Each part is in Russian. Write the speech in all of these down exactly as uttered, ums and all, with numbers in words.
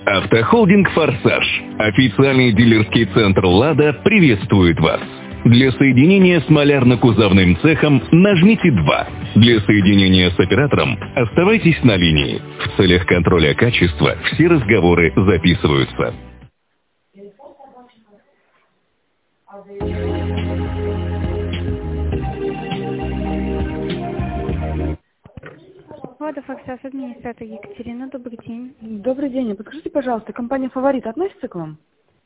Автохолдинг «Форсаж», официальный дилерский центр «Лада» приветствует вас. Для соединения с малярно-кузовным цехом нажмите два. Для соединения с оператором оставайтесь на линии. В целях контроля качества все разговоры записываются. Лада «Форсаж», администратор Екатерина, добрый день. Добрый день. Подскажите, пожалуйста, компания «Фаворит» относится к вам?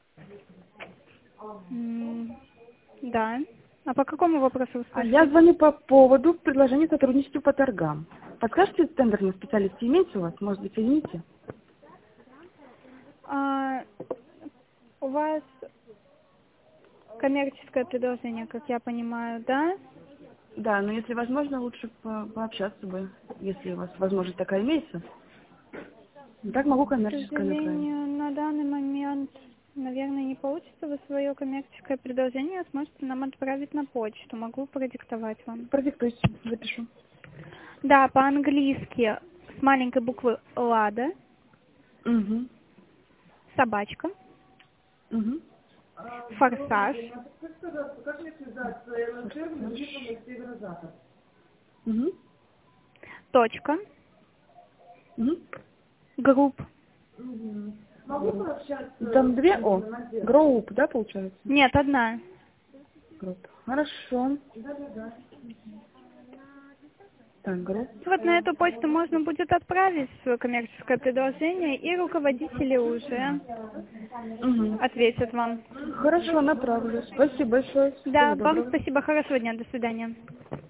М, Да. А по какому вопросу вы А спрашиваете? я звоню по поводу предложения сотрудничества по торгам. Подскажите, тендерные специалисты имеются у вас? Может быть, соедините? А, у вас коммерческое предложение, как я понимаю, да? Да, но если возможно, лучше по пообщаться бы, если у вас возможность такая имеется. Так могу К коммерческое направить. сожалению, на данный момент, наверное, не получится. Вы свое коммерческое предложение сможете нам отправить на почту. Могу продиктовать вам. Продиктуйте, запишу. Да, по-английски с маленькой буквы «Лада», Угу. собачка, Угу. «Форсаж», Угу. точка, Угу. групп. Там две О. Гроуп, да, получается? Нет, одна. Групп. Хорошо. Так, групп. Вот на эту почту можно будет отправить свое коммерческое предложение, и руководители уже Угу. ответят вам. Хорошо, направлю. Спасибо большое. Да, Всего вам доброго. спасибо, хорошего дня, до свидания.